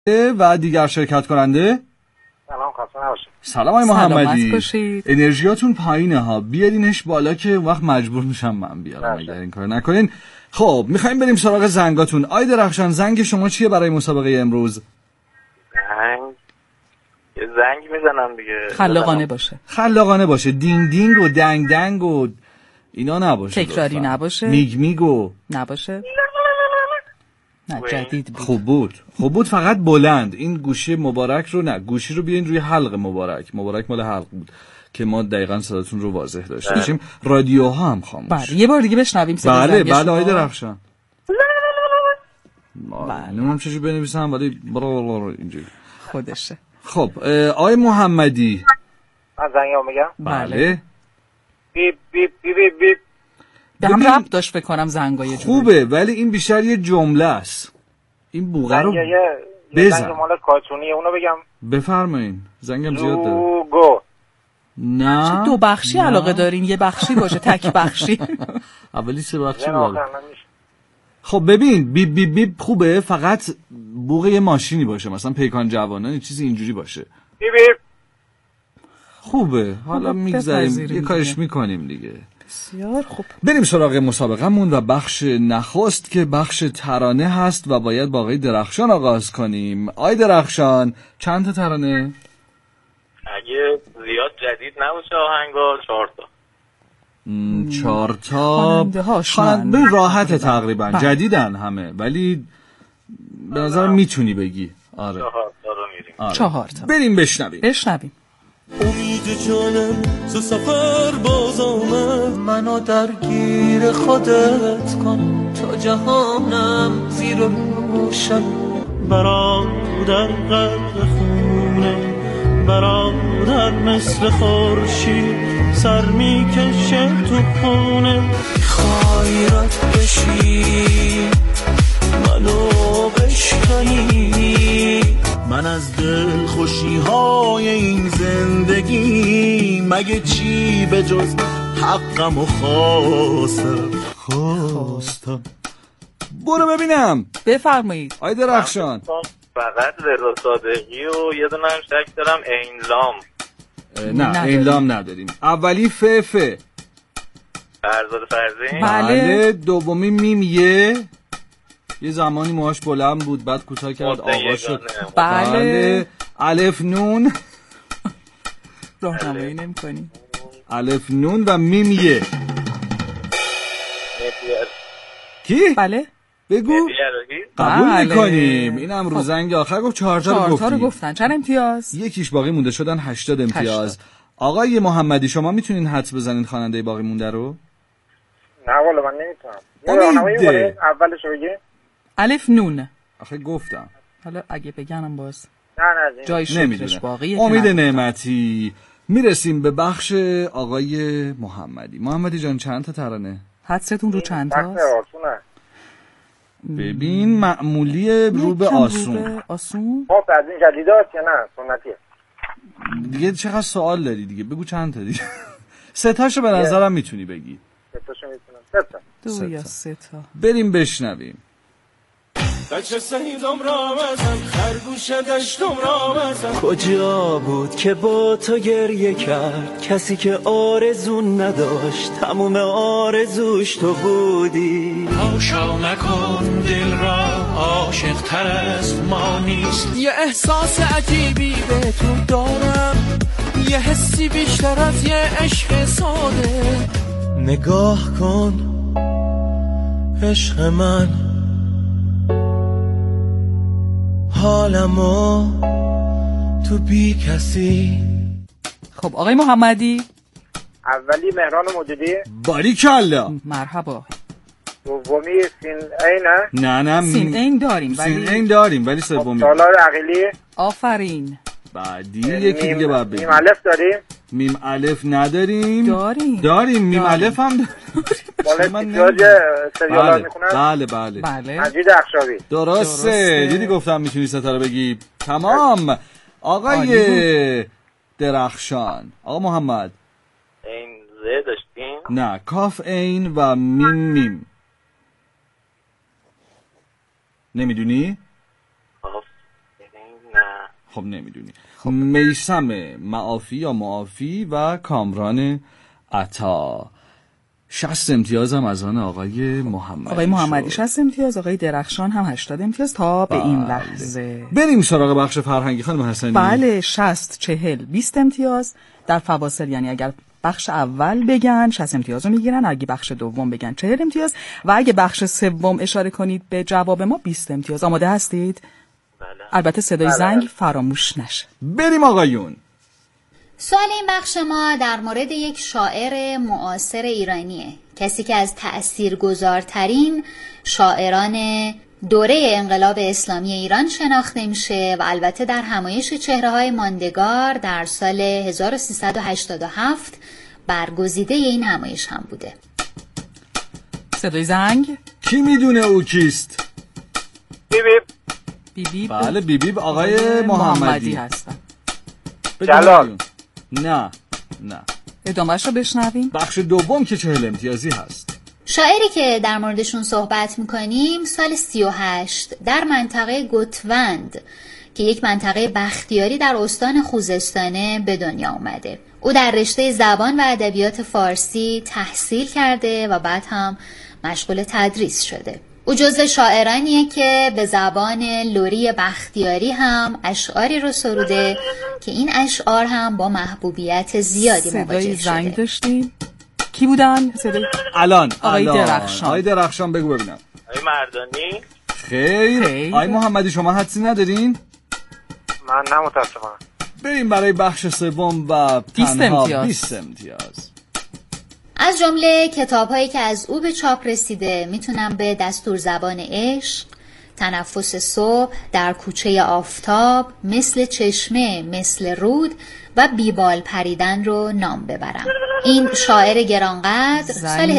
و دیگر شرکت کننده. سلام، خسته نباشید. سلام آقای محمدی. انرژیاتون پایینه ها، بیارینش بالا که وقت مجبور میشم من بیارم اگر این کار نکنین. خب میخوایم بریم سراغ زنگاتون. آقای درخشان زنگ شما چیه برای مسابقه امروز؟ یه زنگ میزنم دیگه. خلاقانه باشه. دینگ دینگ و دنگ دنگ و اینا نباشه. تکراری نباشه. میگ میگو نباشه. نه جدید بود. خوب بود فقط بلند. این گوشی مبارک رو نه، گوشی رو بیاین روی حلق مبارک مال حلق بود که ما دقیقاً صداتون رو واضح داشته باشیم. رادیوها هم خاموش. بله یه بار دیگه بشنویم صدا زنگ شما. بله آقای درخشان. نمیدونم چجوری بنویسم ولی اینجوری خودشه. خب آقای محمدی من زنگو میگم. بله. بیپ بیپ بیپ بیپ. به هم ربط داشت بکنم زنگای خوبه ولی این بیشتر یه جمله است. این بوغه رو بزن. زنگ مال کارتونیه اونو بگم. بفرمایین. زنگم زیاد داره. گو. نه. دو بخشی علاقه دارین؟ یه بخشی باشه تک بخشی. اولی سه بخشی بود. خب ببین بیپ بیپ بیپ خوبه، فقط بوق یه ماشینی باشه، مثلا پیکان جوانان چیزی اینجوری باشه. بیپ بیپ. خوبه. حالا میگذاریم یه کارش میکنیم دیگه. بسیار خوب. بریم سراغ مسابقه‌مون و بخش نخست که بخش ترانه هست و باید با آقای درخشان آغاز کنیم. آقای درخشان چند تا ترانه؟ اگه زیاد جدید نباشه آهنگا 4 تا. 4 تا. خواننده راحت تقریبا جدیدن همه ولی به نظر میتونی بگی. آره 4 تا رو میریم. 4 تا. بریم بشنویم. امید جانم تو سفر باز آمد، منو درگیر خودت کن تا جهانم زیر روشن. برادر غرق خونه، برادر مثل خورشید سر میکشه تو خونه. خیرت بشی منو بشکنی، من از دل خوشی های این زندگی مگه چی به جز حقم و خواستم. برو ببینم. بفرمایید آی درخشان. فقط رضا صادقی و یه دونه هم شک دارم اینلام. نه اینلام نداریم. اولی ف فرزاد فرزین. بله. دومی میم یه زمانی موهاش بلند بود بعد کوتاه کرد آقا شد. بله. الف نون. راهنمایی نمی‌کنی. الف نون و میم کی؟ بله بگو. قبول میکنیم. اینم رو زنگ آخر گفت 4 تا رو گفتن. چند امتیاز؟ یکیش باقی مونده شدن 80 امتیاز. آقای محمدی شما میتونین حدس بزنین خواننده باقی مونده رو؟ نه والا من نمیتونم. اولش بگی. الف نون. آخه گفتم. حالا اگه بگنم باز. نه جای شکرش باقیه. امید نعمتی. میرسیم به بخش آقای محمدی. محمدی جان چند تا ترانه؟ حدستون رو چند تاست؟ ببین معمولی رو به آسون. خب از این جدیداست یا نه سنتیه؟ دیگه چقدر سوال داری دیگه، بگو چند تا دیگه. 3 تاشو به نظرم میتونی بگی. 3 تاشو میتونم. 3 تا. 2 یا 3 تا. بریم بشنویم. بچه سیدم را بزن، خرگوش دشتم را بزن. کجا بود که با تو گریه کرد کسی که آرزون نداشت، تموم آرزوش تو بودی. هاشا نکن دل را عاشق تر از ما نیست. یه احساس عجیبی به تو دارم، یه حسی بیشتر از یه عشق ساده. نگاه کن عشق من، حالمو تو بی کسی. خب آقای محمدی. اولی مهران موجودی. باریکلا. مرحبا. دومی سین اینه. نه سین این داریم ولی سومی سالار عقیلی. آفرین. بعدی یکی دیگه باید بگیم. میم الف داریم. میم الف نداریم. داریم میم الف هم داریم. مال سریالا میخونن. بله مجید اخشابی. درسته. دیدی گفتم میتونی ستاره بگی. تمام. آقای درخشان. آقا محمد. این ز داشتیم؟ نه کاف این و میم. نمیدونی؟ کاف خب نمیدونی. میثم معافی یا معافی و کامران عطا. 60 امتیاز هم از آن آقای محمدی 60 امتیاز، آقای درخشان هم 80 امتیاز تا به این لحظه. بریم سراغ بخش فرهنگی خانم حسنی. بله 60 40 20 امتیاز در فواصل، یعنی اگر بخش اول بگن 60 امتیاز رو میگیرن، اگه بخش دوم بگن 40 امتیاز و اگه بخش سوم اشاره کنید به جواب ما 20 امتیاز. آماده هستید؟ بله. البته صدای زنگ فراموش نشه. بریم آقایون. سوال این بخش ما در مورد یک شاعر معاصر ایرانیه، کسی که از تأثیرگذارترین شاعران دوره انقلاب اسلامی ایران شناخته میشه و البته در همایش چهره‌های ماندگار در سال 1387 برگزیده این همایش هم بوده. صدای زنگ. کی میدونه او کیست؟ بیبی. بله بیبی آقای محمدی هستن. جلال. نه ادامهش رو بشنویم. بخش دوم که 40 امتیازی هست. شاعری که در موردشون صحبت میکنیم سال 38 در منطقه گوتوند که یک منطقه بختیاری در استان خوزستانه به دنیا اومده. او در رشته زبان و ادبیات فارسی تحصیل کرده و بعد هم مشغول تدریس شده. او جزو شاعرانیه که به زبان لری بختیاری هم اشعاری رو سروده که این اشعار هم با محبوبیت زیادی مواجه شده. صدای زنگ داشتیم. کی بودن؟ صدای الان آقای درخشان. آقای درخشان بگو ببینم. آقای مردانی. خیر. آقای محمدی شما حدسی ندارین؟ من نه متاسفانه. بریم برای بخش سوم و تنها 20 امتیاز. از جمله کتاب‌هایی که از او به چاپ رسیده میتونم به دستور زبان عشق، تنفس صبح، در کوچه آفتاب، مثل چشمه، مثل رود و بیبال پریدن رو نام ببرم. این شاعر گرانقدر سال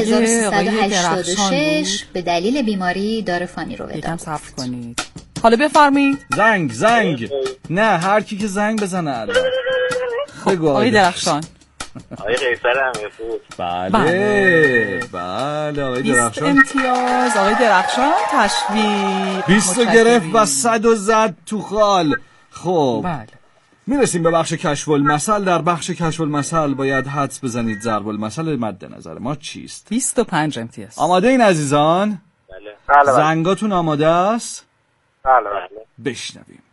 1386 به دلیل بیماری دار فانی رو یکم صبر کنید. حالا بفرمایید. زنگ. نه هر کی که زنگ بزنه الان. بگو آقای درخشان. آقای قیصر امیرپور. بله آقای 20 درخشان. امتیاز آقای درخشان. تشویق 20 گرفت و 100 زد تو خال. خب بله میرسیم به بخش کشف المثل. در بخش کشف المثل باید حدس بزنید ضرب المثل مد نظر ما چیست. 25 امتیاز. آماده این عزیزان؟ بله. زنگاتون آماده است؟ بله. بشنویم.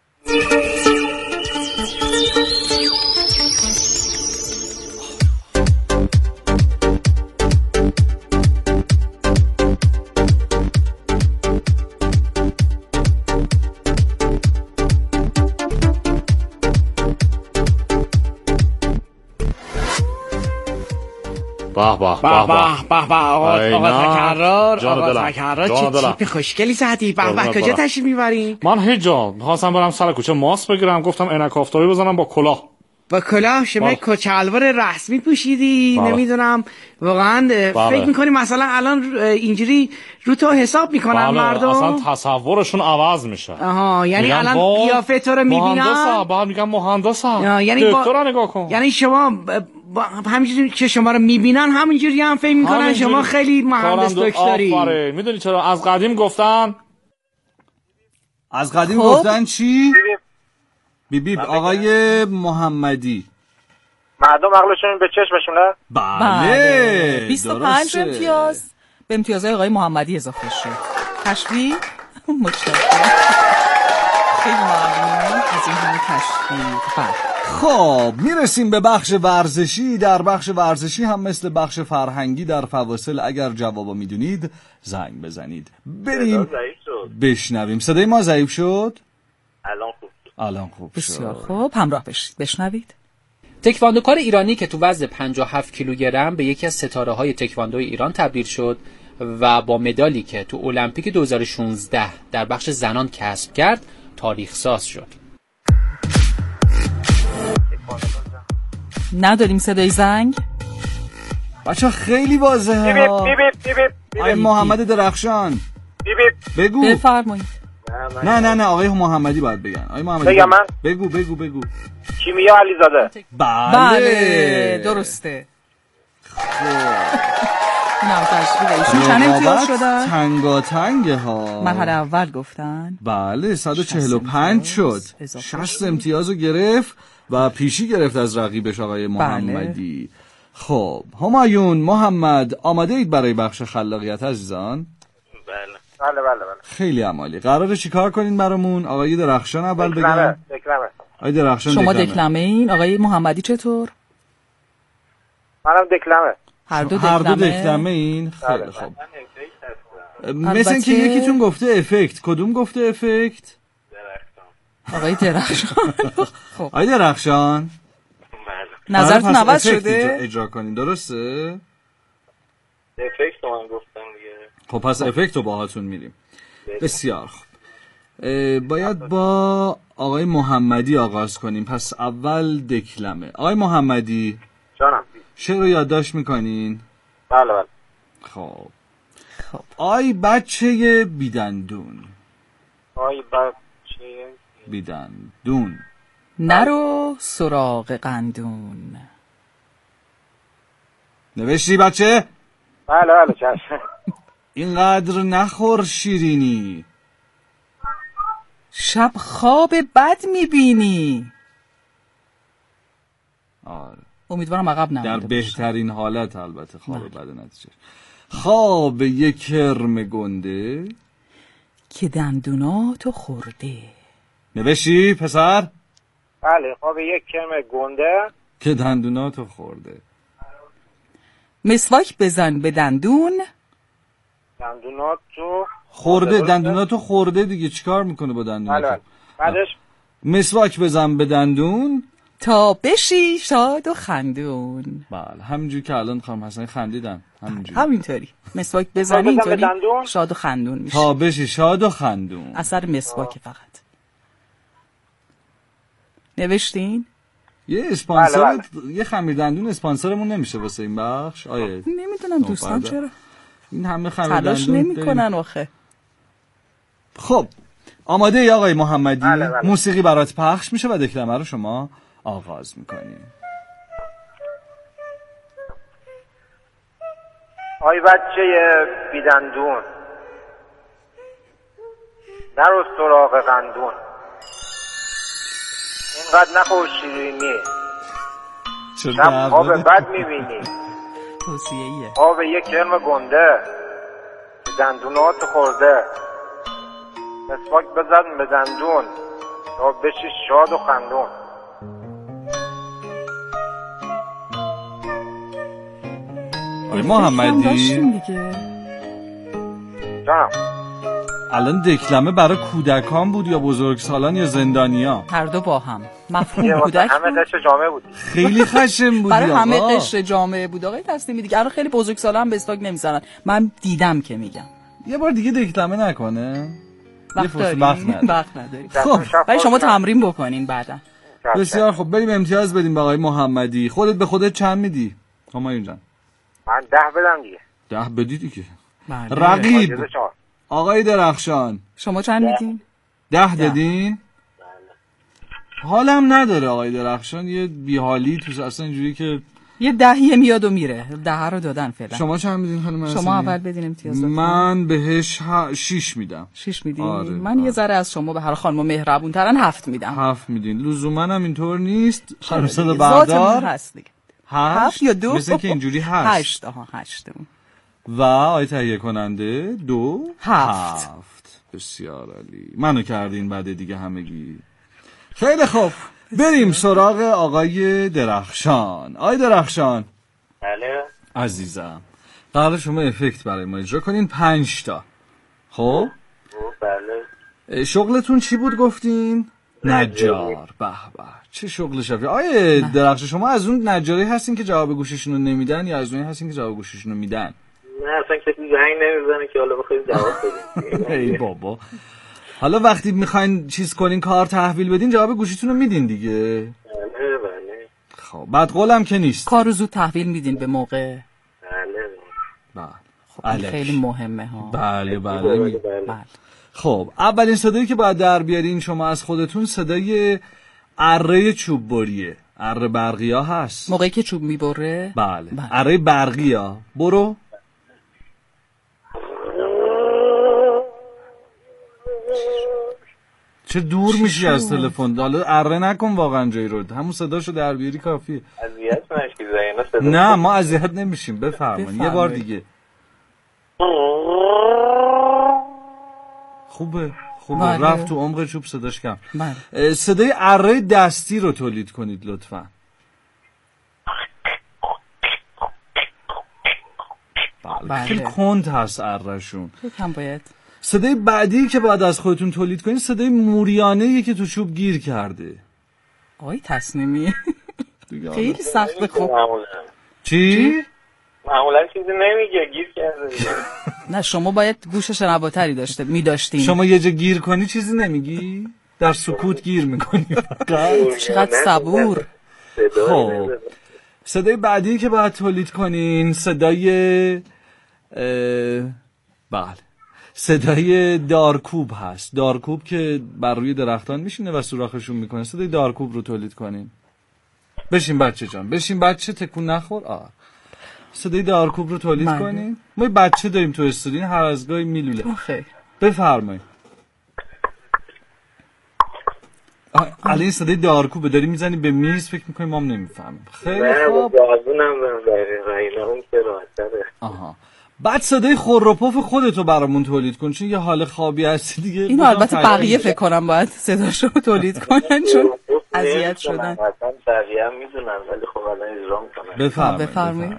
آقا تکرار چه تیپ خوشگلی زدی. کجا تشریف میبرین؟ من هیچ جا می‌خواستم برم سر کوچه ماست بگیرم، گفتم عینک آفتابی بزنم با کلاه. با کلاه؟ شما کچلوار رسمی پوشیدی؟ نمیدونم واقعا. فکر میکنی مثلا الان اینجوری رو تو حساب میکنن مردم؟ اصلا تصورشون عوض میشه. یعنی الان قیافه تو رو میبینن مهندسا، بعد میگم مهندسا، یعنی دکترا نگاه کن. یعنی شما همینجوری که شما رو میبینن همینجوری هم فکر میکنن شما خیلی مهندس دکتری. میدونی چرا از قدیم گفتن گفتن چی؟ بیبی آقای محمدی مردم عقلشون به چشمشونه. بله 25 امتیاز به امتیازهای آقای محمدی اضافه شد. تشویق. متشکرم. خیلی ممنون از این همه تشویق. خب میرسیم به بخش ورزشی. در بخش ورزشی هم مثل بخش فرهنگی در فواصل اگر جوابا میدونید زنگ بزنید. بریم بشنویم. صدای ما ضعیف شد؟ الان خوب شد. بسیار خوب همراه بشید بشنوید. تکواندوکار ایرانی که تو وزن 57 کیلوگرم به یکی از ستاره‌های تکواندو ایران تبدیل شد و با مدالی که تو المپیک 2016 در بخش زنان کسب کرد تاریخ ساز شد. نداریم صدای زنگ. بچه خیلی واضحه. آقای محمد درخشان بگو. بفرمایید. نه آقای محمدی باید بگن. آقای محمدی بگم من؟ بگو. کیمیا علیزاده. بله درسته. اینم تشریف ایشون چند امتیاز شدن؟ تنگاتنگه ها. مرحله اول گفتن؟ بله 145 شد. 60 امتیاز رو گرفت و پیشی گرفت از رقیبش آقای محمدی. بله. خب همایون محمد آماده اید برای بخش خلاقیت عزیزان؟ بله. خیلی عالی. قراره چیکار کنین برامون؟ آقای درخشان اول بگم. دکلمه. آقای درخشان شما دکلمه این، آقای محمدی چطور؟ منم دکلمه. هر دو دکلمه این. خیلی خوب. مثل اینکه یکیتون گفته افکت. کدوم گفته افکت؟ آقای درخشان. خب آقای درخشان نظرتون عوض شده؟ اجرا کنین درسته؟ افکت من گفتم دیگه. خب پس افکت رو باهاتون میریم. بسیار خوب. باید با آقای محمدی آغاز کنیم. پس اول دکلمه. آقای محمدی جانم. شعر رو یادداشت میکنین؟ بله. خب آی بچه بیدندون. آی بچه بیدندون نرو سراغ قندون. نوشتی بچه؟ بله چشم. اینقدر نخور شیرینی، شب خواب بد میبینی. آره امیدوارم عقب نمونده در بهترین حالت البته خواب بد نتیجه. خواب یک کرم گنده که دندوناتو خورده. نوشتی پسر؟ بله خواب یک کرم گنده که دندوناتو خورده. مسواک بزن به دندون. دندوناتو خورده. دندوناتو خورده دیگه، چیکار میکنه با دندوناتو؟ بله. بعدش مسواک بزن به دندون تا بشی شاد و خندون. بله همینجوری که الان خانم حسنی خندیدن همینطوری مسواک بزنی اینطوری شاد و خندون میشه. تا بشی شاد و خندون. اثر مسواک فقط. نوشتین؟ یه اسپانسر یه خمیر دندون اسپانسرمون نمیشه واسه این بخش؟ آیه نمیدونم دوستان چرا این همه خمیر دندون تلاش نمی‌کنن آخه. خب آماده ای آقای محمدی؟ بله. موسیقی برات پخش میشه و دکلمه رو شما آغاز میکنی. آی بچه بیدندون نرو سراغ قندون، اینقدر نخور شیرینی، شب خواب بد میبینی. توصیه‌ایه. خواب یک کرم گنده که دندونات خورده. مسواک بزن به دندون تا بشی شاد و خندون. آقای محمدی جانم الان دکلمه برای کودکان بود یا بزرگسالان یا زندانیا؟ هر دو با هم. مفهوم کودک همه قشر جامعه بود. خیلی خشن بود برای همه قشر جامعه بود آقای تصمیمی دیگه. الان خیلی بزرگسالا هم به استاک نمیذارن. من دیدم که میگم. یه بار دیگه دکلمه نکنه. وقت نداریم. خب برای شما تمرین بکنین بعدا. بسیار خب بریم امتیاز بدیم به آقای محمدی. خودت به خودت چند میدی؟ همایون جان من 10 بدم دیگه. 10 بدی دیگه. رقیب آقای درخشان شما چند میدین؟ 10 دادین؟ حالم نداره آقای درخشان، یه بیحالی تو اصلا اینجوری که یه 10 میاد و میره. 10 رو دادن فعلا. شما چند میدین خانم حسنی؟ شما اول بدین امتیاز. من بهش 6 میدم. 6 میدین؟ آره. من یه ذره از شما به هر خانم مهربون ترن 7 میدم. 7 میدین. لزوما هم اینطور نیست. خانم صدا بردار هست دیگه. 7 یا 2 مثل که اینجوری هست. 8 و آی تهیه کننده 2 7. بسیار عالی. منو کردین بعد دیگه همگی. خیلی خوب بریم سراغ آقای درخشان. آقای درخشان بله عزیزم قرار شما افکت برای ما اجرا کنین 5 تا. خب بله. شغلتون چی بود گفتین؟ نجار. به به چه شغل شفیه. آیه درخشان شما از اون نجاری هستین که جواب گوشیشون رو نمیدن یا از اون هستین که جواب گوشیشون رو میدن؟ نه اصلا کسی زنگ نمیزنه که حالا بخواید جواب بدین. ای بابا حالا وقتی میخواین چیز کنین کار تحویل بدین جواب گوشیتون رو میدین دیگه. بله. خب بعد قولم که نیست. کار رو زود تحویل میدین به موقع. بله. خب خیلی مهمه ها. بله. خب اولین صدایی که باید در بیارین شما از خودتون صدای اره چوب بریه. اره برقی ها هست موقعی که چوب میبره. بله اره برقی ها. برو چه دور میشی از تلفن. حالا اره نکن واقعا جایی رو، همون صداشو در بیاری کافیه. اذیت نشی زینا صدا. نه ما اذیت نمیشیم. بفرمایید یه بار دیگه. خوبه رفت تو عمق چوب صداش کم. صدای اره دستی رو تولید کنید لطفا. بله. خیلی کند هست ارهشون. هم باید. صدای بعدی که باید از خودتون تولید کنید صدای موریانه‌ای که تو چوب گیر کرده. آی تصمیمی. خیلی سخته. خوب چی؟ معمولا چیزی نمیگه، گیر کرده. نه شما باید گوش شنواتری می‌داشتین. شما یه جا گیر کنی چیزی نمیگی؟ در سکوت گیر میکنی. چقدر صبور. خب صدای بعدی که باید تولید کنین صدای بله صدای دارکوب هست. دارکوب که بر روی درختان میشینه و سوراخشون میکنه. صدای دارکوب رو تولید کنین. بشین بچه جان، بشین بچه، تکون نخور. صدای دارکوب رو تولید کنین. ما یه بچه داریم تو استودیو، هر از گاهی میلوله. بفرمایید. الان صدای دارکوب داری میزنی به میز، فکر میکنی ما هم نمیفهمیم. خیلی خوب. آها. بعد صدای خور و پف خودتو برامون تولید کن، چون یه حال خوابی هستی دیگه. اینو البته بقیه فکر کنم باید صداشو تولید کنن چون اذیت شدن. مثلا بقیه هم میدونن ولی خب الان اجرا میکنن. بفرمایید.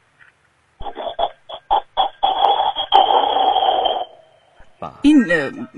این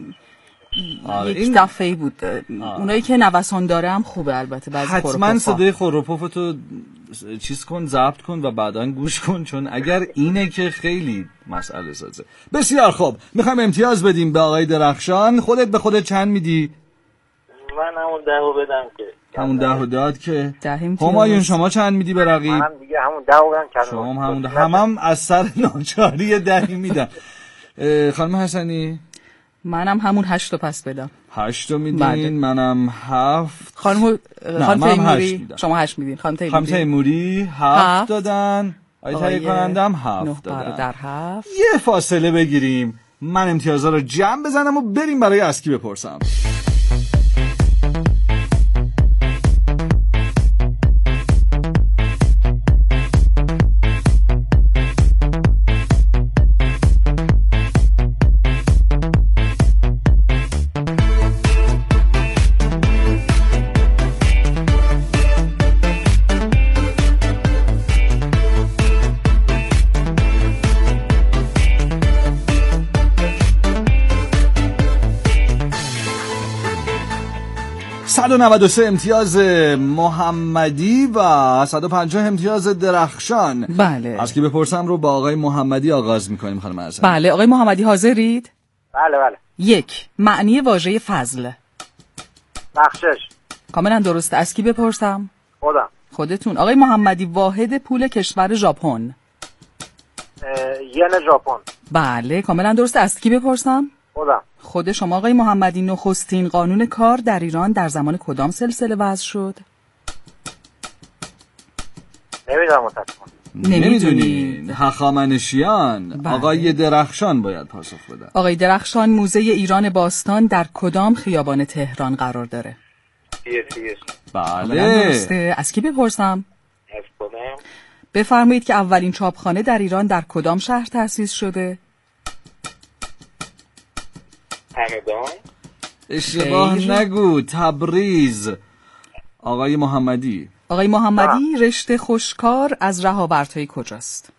یک دفعه بود. اونایی که نوسان داره هم خوبه البته. بعضی حتما صدای خور و پفتو چیز کن، ضبط کن و بعداً گوش کن، چون اگر اینه که خیلی مسئله سازه. بسیار خوب، میخوایم امتیاز بدیم به آقای درخشان. خودت به خودت چند میدی؟ من همون 10 بدم که همون 10 داد که همایون شما چند میدی به رقیب؟ منم دیگه همون 10 بدم که شما همم از سر ناچاری 10 میدم. خانم حسنی منم همون 8 پس بدم. 8 میدین. منم 7. خانم تیموری شما 8 میدین. خانم تیموری 7 دادن. تهیه کنندم 7 دادن. در 7 یه فاصله بگیریم، من امتیازها رو جمع بزنم و بریم برای اسکی بپرسم. و 93 امتیاز محمدی و 150 امتیاز درخشان. بله. از کی بپرسم رو با آقای محمدی آغاز میکنیم خانم حسن. بله آقای محمدی حاضرید؟ بله. 1. معنی واژه فضل. بخشش. کاملا درسته. از کی بپرسم؟ خودتون. آقای محمدی واحد پول کشور ژاپن. ین ژاپن. بله کاملا درسته. از کی بپرسم؟ خود شما آقای محمدی. نخستین قانون کار در ایران در زمان کدام سلسله وضع شد؟ نمیدونم متاسفانه. نمیدونید. هخامنشیان. بله. آقای درخشان باید پاسخ بده. آقای درخشان موزه ایران باستان در کدام خیابان تهران قرار داره؟ بله درسته. از کی بپرسم؟ از خودم. بفرمایید که اولین چاپخانه در ایران در کدام شهر تأسیس شده؟ همدان. اشتباه نگو. تبریز. آقای محمدی. آقای محمدی رشته خوشکار از رهاوردهای کجاست؟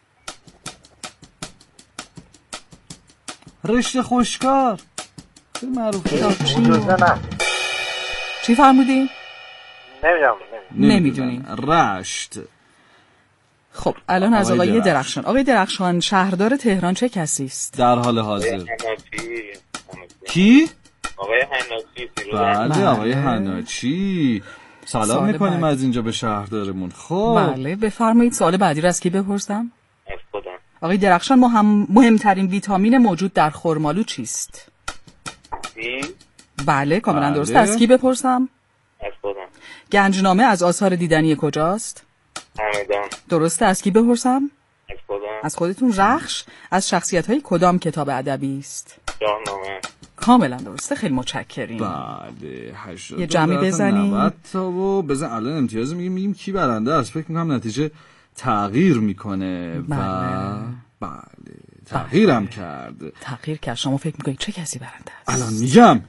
رشته خوشکار خیلی معروفه. چی فرمودین؟ نمیدونم. رشت. خب الان از آقای درخشان. آقای درخشان شهردار تهران چه کسی است؟ در حال حاضر. کی؟ آقای حناچی. بله آقای حناچی. سلام میکنیم از اینجا به شهردارمون. خب بله بفرمایید سوال بعدی رو از کی بپرسم؟ از خودم. آقای درخشان مهمترین ویتامین موجود در خرمالو چیست؟ بله کاملا درسته. از کی بپرسم؟ از خودم. گنجنامه از آثار دیدنی کجاست؟ همدان. درسته. از کی بپرسم؟ از خودم. از خودتون. رخش از شخصیت‌های کدام کتاب ادبی است؟ شاهنامه. کاملا درسته، خیلی متشکریم. بله 80 یه جمعی بزنیم 90 تا و بزن الان امتیاز میگیم کی برنده است. فکر میکنم نتیجه تغییر میکنه. بله. بله تغییرم کرد. تغییر کرد. شما فکر میکنید چه کسی برنده است؟ الان میگم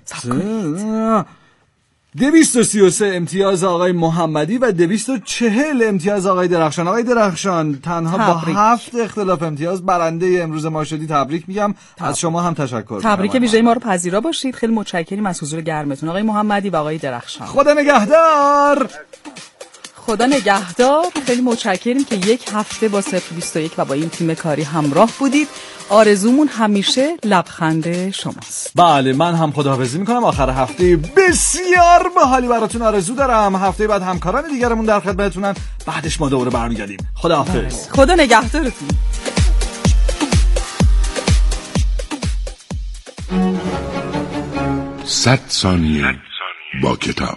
233 امتیاز آقای محمدی و 240 امتیاز آقای درخشان. آقای درخشان تنها تبریک. با 7 اختلاف امتیاز برنده امروز ما شدی. تبریک میگم. از شما هم تشکر. تبریک ویژه ما رو پذیرا باشید. خیلی متشکریم از حضور گرمتون آقای محمدی و آقای درخشان. خدا نگهدار. خدا نگهدار. خیلی متشکریم که یک هفته با 021 و با این تیم کاری همراه بودید. آرزومون همیشه لبخند شماست. بله من هم خداحافظی میکنم. آخر هفته بسیار باحالی براتون آرزو دارم. هفته بعد همکاران دیگرمون در خدمتتونن. بعدش ما دوباره برمیگردیم. خداحافظ. خدا نگهدارتون. 100 ثانیه با کتاب.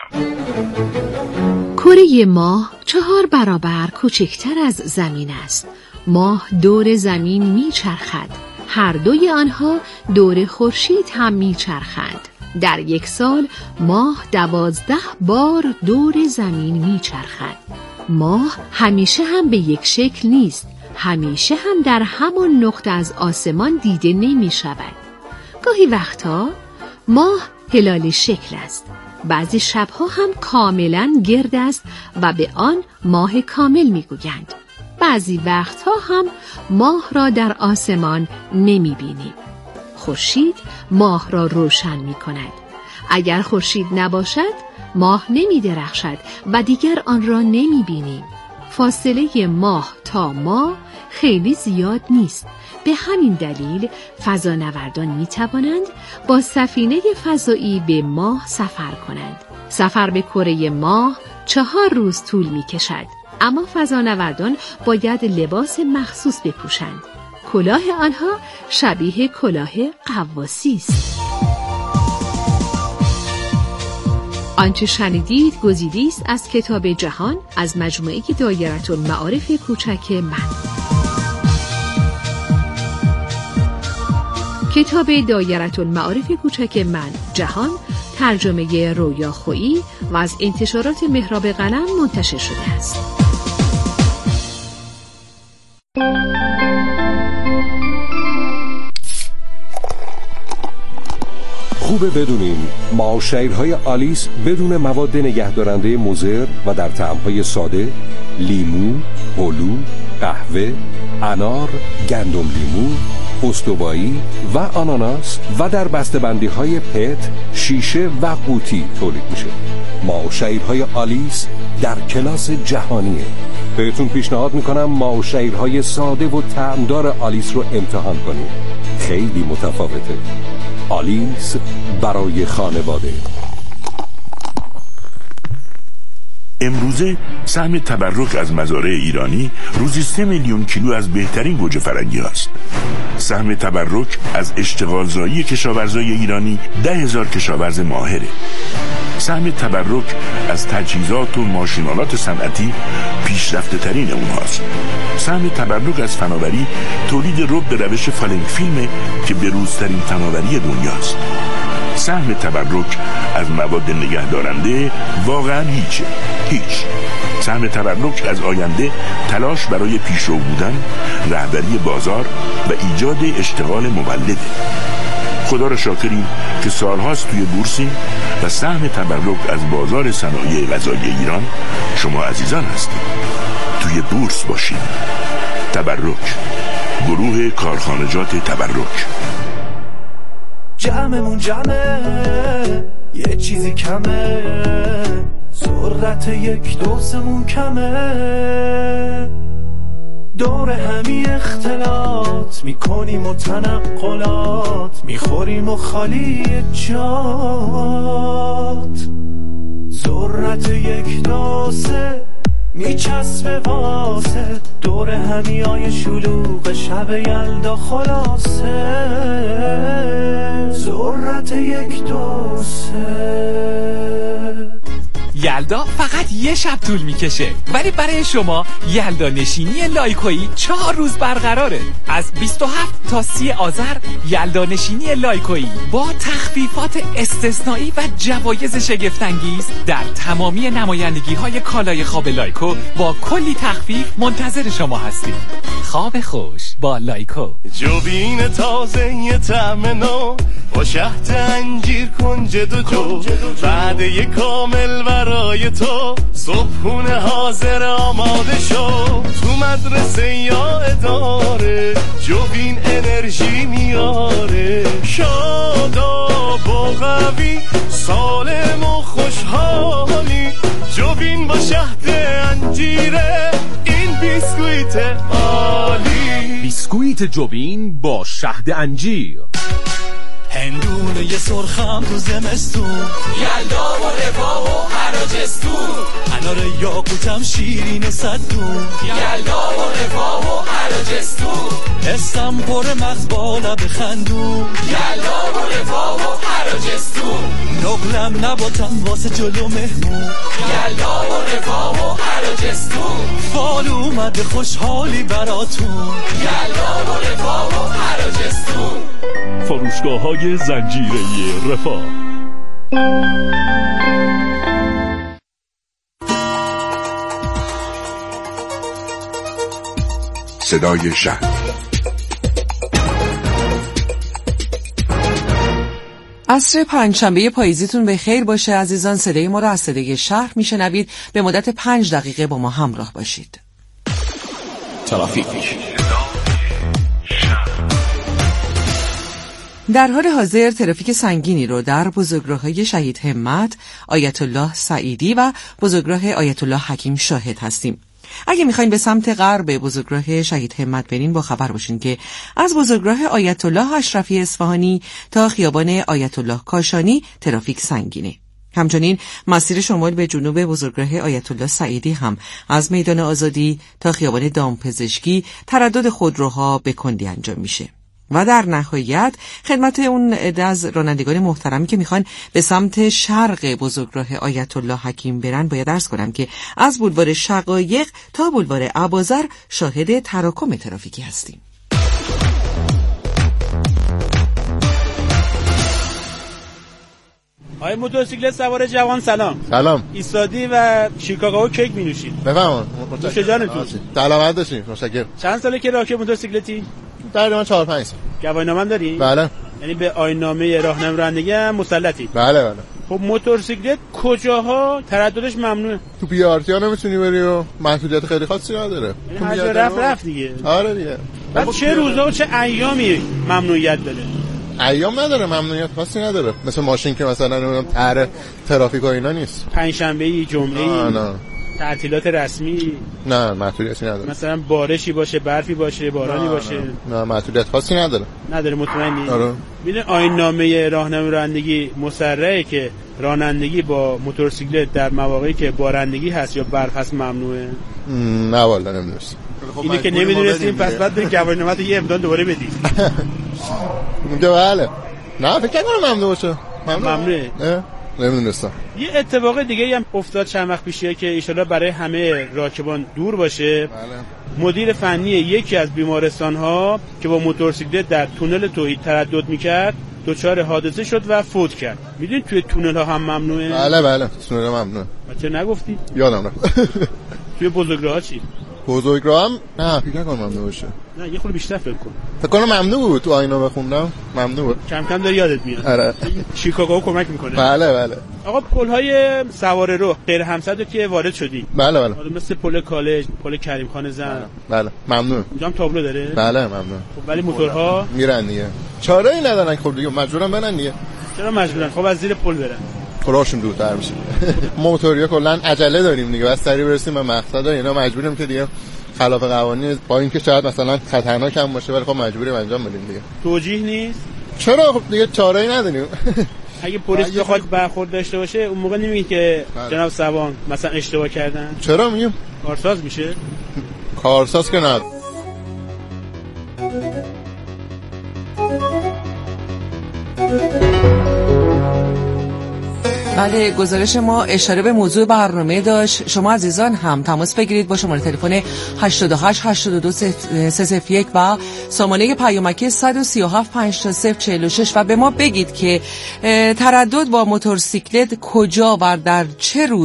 کره ماه 4 برابر کوچکتر از زمین است. ماه دور زمین میچرخد. هر دوی آنها دور خورشید هم میچرخند. در یک سال ماه 12 بار دور زمین میچرخد. ماه همیشه هم به یک شکل نیست. همیشه هم در همان نقطه از آسمان دیده نمی شود. گاهی وقتا ماه هلال شکل است. بعضی شبها هم کاملا گرد است و به آن ماه کامل میگویند. بعضی وقتها هم ماه را در آسمان نمی بینیم. خورشید ماه را روشن می کند. اگر خورشید نباشد ماه نمی درخشد و دیگر آن را نمی بینیم. فاصله ماه تا ماه خیلی زیاد نیست. به همین دلیل فضانوردان می توانند با سفینه فضایی به ماه سفر کنند. سفر به کره ماه 4 روز طول می کشد. اما فضانوردان باید لباس مخصوص بپوشند. کلاه آنها شبیه کلاه غواصی است. آنچه شنیدید گزیده‌ای است از کتاب جهان از مجموعه دایره المعارف کوچک من. کتاب دایره المعارف کوچک من جهان ترجمه رویا خویی و از انتشارات محراب قلم منتشر شده است. خوبه بدونین معاشرهای آلیس بدون مواد نگهدارنده مضر و در طعم‌های ساده، لیمو، هلو، قهوه، انار، گندم لیمو، استوایی و آناناس و در بسته‌بندی‌های پت، شیشه و قوطی تولید میشه. معاشرهای آلیس در کلاس جهانیه. بهتون پیشنهاد میکنم معاشرهای ساده و طعمدار آلیس رو امتحان کنید. خیلی متفاوته. آلیس برای خانواده. امروزه سهم تبرک از مزارع ایرانی روزی 3 میلیون کیلو از بهترین گوجه فرنگی هست. سهم تبرک از اشتغالزایی کشاورزای ایرانی 10,000 کشاورز ماهره. سهم تبرک از تجهیزات و ماشینالات صنعتی پیشرفته ترین اونهاست. سهم تبرک از فناوری تولید رب به روش فالنگ فیلمه که بروزترین فناوری دنیاست. سهم تبرک از مواد نگهدارنده واقعا هیچ. سهم تبرک از آینده تلاش برای پیشرو بودن، رهبری بازار و ایجاد اشتغال مولده. خدا را شاکریم که سالهاست توی بورسیم و سهم تبرک از بازار صنایع غذایی ایران شما عزیزان هستید. توی بورس باشید. تبرک، گروه کارخانجات تبرک. جمعمون جمعه، یه چیزی کمه، سرعت یک دوسمون کمه، دور همی اختلاط میکنیم و تنقلات، میخوریم و خالی جات، سرعت یک دوسه میچسبه واسه، دور همیای شلوغ شب یلدا خلاصه، ذرت یک دوسه. یلدا فقط یه شب طول میکشه، ولی برای شما یلدا نشینی لایکویی 4 روز برقراره. از 27 تا 30 آذر یلدا نشینی لایکویی با تخفیفات استثنایی و جوایز شگفت‌انگیز در تمامی نمایندگی‌های کالای خواب لایکو با کلی تخفیف منتظر شما هستیم. خواب خوش با لایکو. جوبین تازه یه طعم نو با شهد انجیر کنج دو جو، وعده کامل برای تو، صبحونه حاضر آماده شو. تو مدرسه یا اداره جوبین انرژی میاره، شاداب و قوی، سالم و خوشحالی. جوبین با شهد انجیره، این بیسکویت عالی. بیسکویت جوبین با شهد انجیر. هندونه یه سرخم تو زمستون، یلدا و رفاه و حراجستون. انار یاقوتم شیرین صدون، یلدا و رفاه و حراجستون. حسم پر مغز بالا بخندون، یلدا و رفاه و حراجستون. نقلم نباتم واسه جلو مهمون، یلدا و رفاه و حراجستون. فال اومده خوشحالی براتون، یلدا و رفاه و حراجستون. فروشگاه‌های زنجیره رفاه. صدای شهر. عصر پنجشنبه پاییزیتون به خیر باشه عزیزان. صدای ما را از صدای شهر میشنوید. به مدت 5 دقیقه با ما همراه باشید. ترافیک. در حال حاضر ترافیک سنگینی رو در بزرگراه‌های شهید همت، آیت الله سعیدی و بزرگراه آیت الله حکیم شاهد هستیم. اگه میخواین به سمت غرب بزرگراه شهید همت برین با خبر باشین که از بزرگراه آیت الله اشرفی اصفهانی تا خیابان آیت الله کاشانی ترافیک سنگینه. همچنین مسیر شمال به جنوب بزرگراه آیت الله سعیدی هم از میدان آزادی تا خیابان دامپزشکی تردد خودروها به کندی انجام میشه. و در نهایت خدمت اون عده از رانندگان محترمی که میخوان به سمت شرق بزرگراه آیت الله حکیم برن باید عرض کنم که از بولوار شقایق تا بولوار ابوذر شاهد تراکم ترافیکی هستیم. آقای موتورسیکلت سوار جوان سلام. سلام. ایستادی و شیکاگو کیک می نوشید. بفرمایید. نوش جانتون. سلامت باشین. متشکرم. چند ساله که راهی موتورسیکلتی؟ تقریبا 4-5 سال. گواهینامه هم داری؟ بله. یعنی به آیین‌نامه راهنمایی رانندگی هم مسلطی؟ بله بله. خب موتورسیکلت کجاها ترددش ممنوعه؟ تو پی آر تی ها نمیتونی بری و محدودیت خیلی خاصی نداره. یعنی هر جا رفت دیگه. آره دیگه. بعد چه روزا و چه ایامی ممنوعیت داره؟ ایام نداره، ممنوعیت خاصی نداره. مثل ماشین که مثلا طرح ترافیک و اینا نیست. پنجشنبه جمعه نه. تعطیلات رسمی نه محدودیتی نداره. مثلا بارشی باشه، برفی باشه، بارانی باشه. نه محدودیت خاصی نداره. نداره مطمئنی؟ آره. میدونی آیین‌نامه راهنمایی رانندگی مصرحه که رانندگی با موتورسیکلت در مواقعی که بارندگی هست یا برف هست ممنوعه؟ نه والا نمیدونستم. اینه که نمیدونستیم پس بعد بریم گواهینامه یه امضا دوباره بدید. میگه بله. نه فکر کنم ممنوع باشه. ممنوعه. نمیدونستم. یه اتفاق دیگه هم افتاد چند وقت پیشیه که ان شاءالله برای همه راکبان دور باشه. بله. مدیر فنی یکی از بیمارستان‌ها که با موتورسیکلت در تونل توحید تردد می‌کرد دچار حادثه شد و فوت کرد. میدونید توی تونل‌ها هم ممنوعه؟ بله بله تونل ممنوعه. چرا نگفتی؟ یادم رفت. توی بزرگراه‌ها چی؟ بزرگراه هم نه فکر نکنم ممنوع باشه. نه یه خورده بیشتر فکر کن. فکر کنم ممنوع بود تو آینا بخوندم. ممنوع بود. کم کم داره یادت میاد. آره. شیکاگو کمک میکنه. بله بله. آقا پل‌های سواره رو غیر همسدو که وارد شدی. بله بله. مثل پل کالج، پل کریم خان زن. بله ممنوع. اونجا هم تابلو داره؟ بله ممنوع. خب ولی موتورها میرن دیگه. چاره‌ای ندارن خب دیگه مجبورن برن دیگه. چرا مجبورن؟ خب از زیر پل برن. راهشون دورتر میشه. موتوریا کلا عجله داریم دیگه. واسه سریع برسیم به مقصد و اینا مجبوریم که دیگه خلاف قوانین با اینکه شاید مثلا خطرناک هم باشه ولی خب مجبوریم انجام بدیم دیگه. توجیه نیست؟ چرا خب دیگه چاره‌ای نداریم. اگه پلیس بخواد برخورد داشته باشه اون موقع نمیگی که جناب سوان مثلا اشتباه کردن؟ چرا میگیم؟ کارساز میشه؟ کارساز که نه. بله، گزارش ما اشاره به موضوع برنامه داشت. شما عزیزان هم تماس بگیرید با شماره تلفن 88 82 301 و سامانه پیامکی 137 5046 و به ما بگید که تردد با موتورسیکلت کجا و در چه روز